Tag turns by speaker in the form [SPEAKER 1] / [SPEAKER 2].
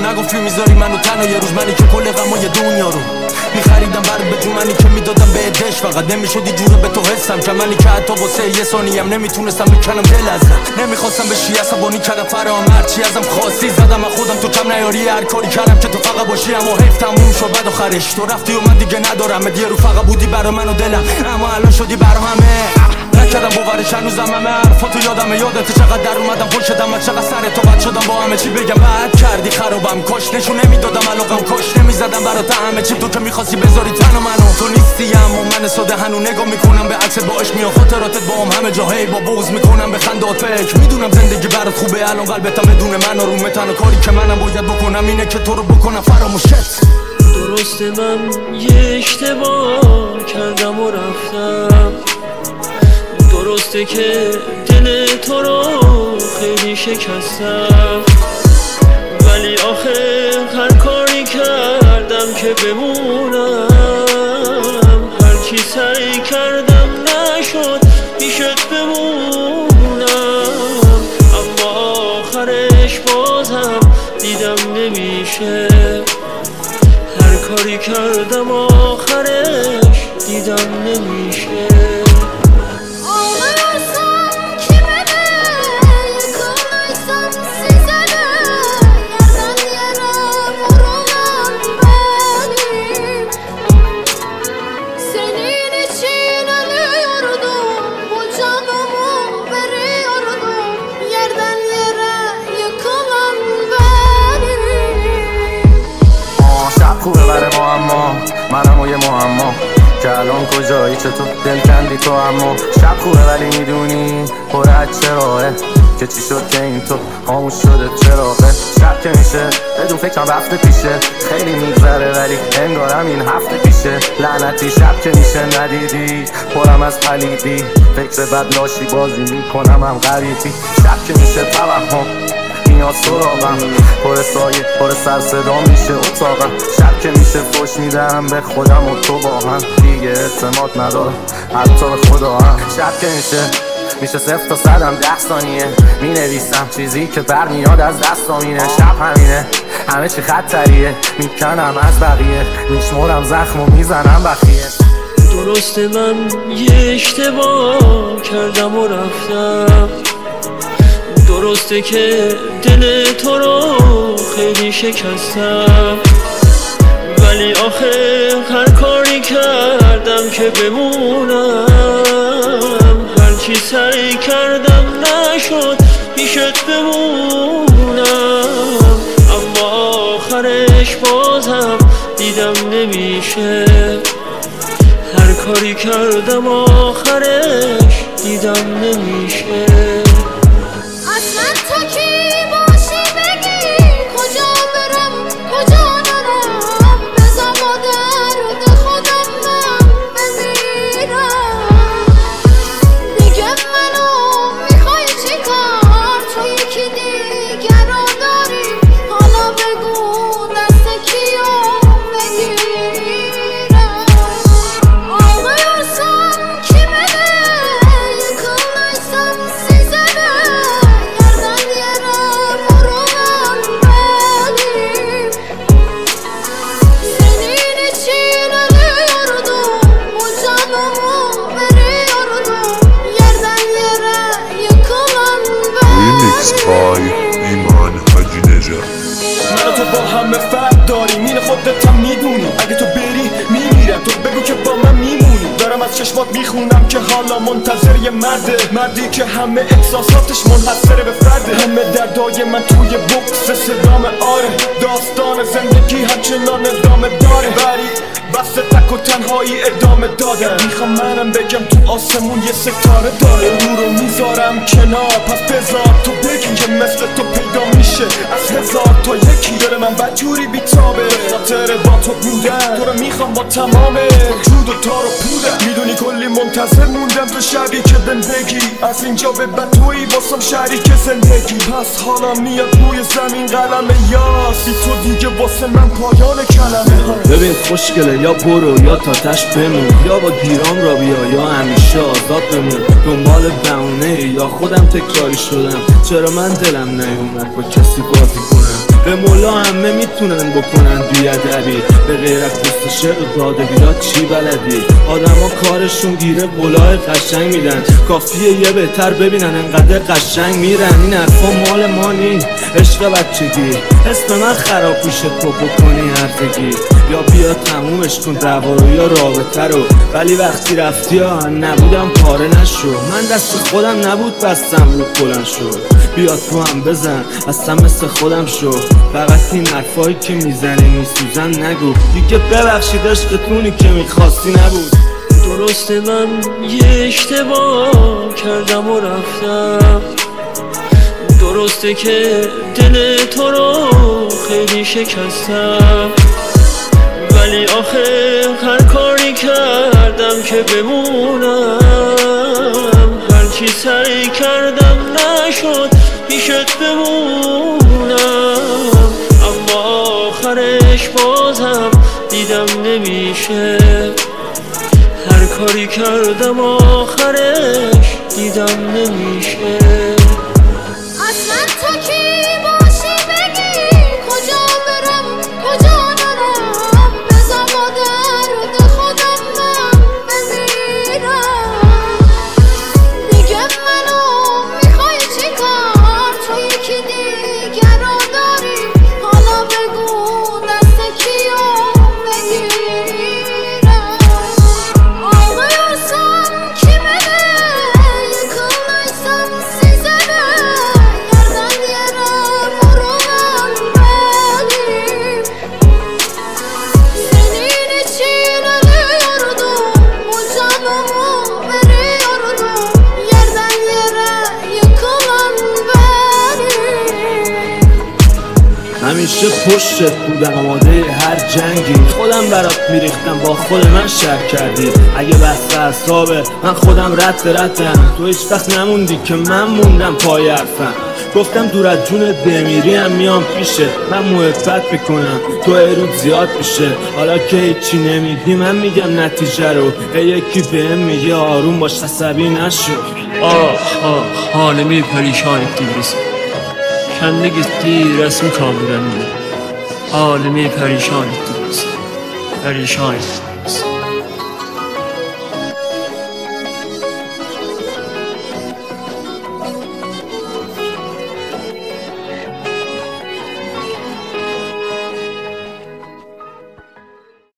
[SPEAKER 1] نگفتی میذاری منو تنها یه روز، منی که کل غمای دنیا رو میخریدم برات به تو، منی که میدادم به دش، فقط نمیشدی جوره به تو حسم که منی که حتی واسه یه ثانیم نمیتونستم بکنم دل ازم. نمیخواستم بشی عصبانی کردم فرام، هرچی ازم خواستی زدم از خودم تو کم نیاری، هر کاری کردم که تو فقط باشی اما حیف تموم شد بعد آخرش تو رفتی و من دیگه ندارم یه رو، فقط بودی برا من و دلم اما الان شدی برا همه. نکردم باورش هنوزم همه حرفاتو یادمه، یادت چقدر در اومدم پشت دم و چقدر سر تو قد شدم با همه چی بگم بعد کردی خرابم، کاش نشون نمیدادم علاقم، کاش نمیزدم برات همه چی، تو که میخواستی بذاری تن و منو. تو نیستی اما من ساده هنو نگاه میکنم به عکست با عشق میان خاطراتت با هم همه جاهی با بغض میکنم به خندات فکر، میدونم زندگی برات خوبه الان قلبتم بدون من آرومه، تنها کاری که منم باید بکنم اینه که تو رو بکنم فراموشت.
[SPEAKER 2] درسته من یه اشتباه کردم و رفتم، درسته که دل تو رو خیلی شکستم، ولی آخه هر کاری کردم که بمونم، هر چی سعی کردم نشد پیشت بمونم، اما آخرش بازم دیدم نمیشه، هر کاری کردم آخرش دیدم نمیشه.
[SPEAKER 3] خوبه برای ما اما منم و یه معما که الان کجایی چطور دل کندی تو، اما شب خوبه ولی میدونی پر از چراهه که چی شد که این تو خاموش شده چراغه، شب که میشه بدون فکرم رفته پیشه، خیلی میگذره ولی انگارم این هفته پیشه، لعنتی شب که میشه ندیدی پرم از پلیدی، فکر بد لاشی بازی میکنم هم غریبی، شب که میشه توهم میاد سراغم، پر سایه پر سر صدا میشه اتاقم، شب که میشه فوش میدم به خودم و تو با هم دیگه اعتماد ندارم حتی به خدا هم، شب که میشه 0 تا 100 10 ثانیه مینویسم چیزی که برمیاد از دستم اینه، شب همینه همه چی خطریه میکنم از بقیه، میشمرم زخم و میزنم بخیه.
[SPEAKER 2] درسته من یه اشتباه کردم و رفتم، درسته که دل تو رو خیلی شکستم، ولی آخه هر کاری کردم که بمونم، هر چی سعی کردم نشد پیشت بمونم، اما آخرش بازم دیدم نمیشه، هر کاری کردم آخرش دیدم نمیشه.
[SPEAKER 4] اصلا تو کی باشی بگی کجا برم کجا نرم، بذار با درد خودم من بمیرم، دیگه منو میخوای چی کار، تو یکی دیگر رو داری، حالا بگو دست کیو بگیرم، ağlıyorsam kime ne yıkılmışsam size ne, yerden yere vurulan benim, senin için ölüyordum, bu canımı veriyordum, yerden yere yıkılan
[SPEAKER 5] Remix by ایمان حاجی نژاد.
[SPEAKER 1] من و تو با همه فرق داریم این خودت هم میدونی، اگه تو بری میمیرم، تو بگو که با من میمونی، دارم از چشمات میخونم که حالا منتظر یه مرده، مردی که همه احساساتش منحصره به فرده، همه دردای من توی بکس صدام آره، داستان زندگی همچنان ادامه داره، ولی بس تک و تنهایی ادامه دادم، میخوام منم بگم تو آسمون یه ستاره داره، رو میذارم کنار پس بذار تو بگی که مثل تو پیدا میشه از 1000 تا یکی، دل من بدجوری بیتابه خاطر با تو بودن، تو رو میخوام با تمام وجود و تار و پودم، میدونی کلی منتظر موندم تو شبی که بهم بگی از اینجا به بعد تویی واسم شریک زندگی، پس حالا میاد روی زمین قلم یاس، بی تو دیگه واسه من پایان کلمه.
[SPEAKER 6] ببین خوشگله یا برو یا تا تش بمون، یا با گیرام را بیا یا همیشه آزاد بمون، دنبال بهونه یا خودم تکراری شدم، چرا من دلم نیومد با کسی بازی کنم، به مولا همه میتونن بکنن بیادبی، به غیر از پست شعر و داده بیداد چی بلدی؟ آدما کارشون گیره قولای قشنگ میدن، کافیه یه بهتر ببینن انقدر قشنگ میرن. این حرفا مال ما نی، عشق بچگی، اسم من خراب میشه تو بکنی هرتگی. یا بیا تمومش کن دعوا رو یا رابطه رو، ولی وقتی رفتی نبودم پاره نشو. من دست خودم نبود بستم رو بلند شد، بیا تو هم بزن اصلا مثل خودم شو. فقط این حرفایی که میزنی میسوزن نگو، دیگه ببخشید عشقتونی که میخواستی نبود.
[SPEAKER 2] درسته من یه اشتباه کردم و رفتم، درسته که دل تو رو خیلی شکستم، ولی آخه هر کاری کردم که بمونم، هر چی سعی کردم نشد پیشت بمونم، اما آخرش بازم دیدم نمیشه، هر کاری کردم آخرش دیدم نمیشه.
[SPEAKER 4] اصلا تو کی باشی بگی کجا برم کجا نرم، بزن با درد خودم من بمیرم. دیگه منو میخوای چی کار، تو یکی دیگر رو داری، حالا بگو دست کیو بگیرم. Ağlıyorsam kime ne, yıkıldıysam size ne, yerden yere vurulan benim. Senin için ölüyordum, bu canımı veriyordum, yerden yere yıkılan benim.
[SPEAKER 6] همیشه پشتت بودم آماده هر جنگی، خودم برات میریختم با خود من شر کردی. اگه بسته اعصابه من خودم ردم، تو هیچ وقت نموندی که من موندم پای حرفم. گفتم دور از جونت بمیری هم میام پیشت، من محبت میکنم تو ایرون زیاد میشه. حالا که هیچی نمیگی من میگم نتیجه رو، یکی بهم میگه آروم باش عصبی نشو.
[SPEAKER 2] Halimi perişan ettin bizi, kendi gitti resmi kaldı benimle. Halimi perişan ettin bizi, perişan ettin.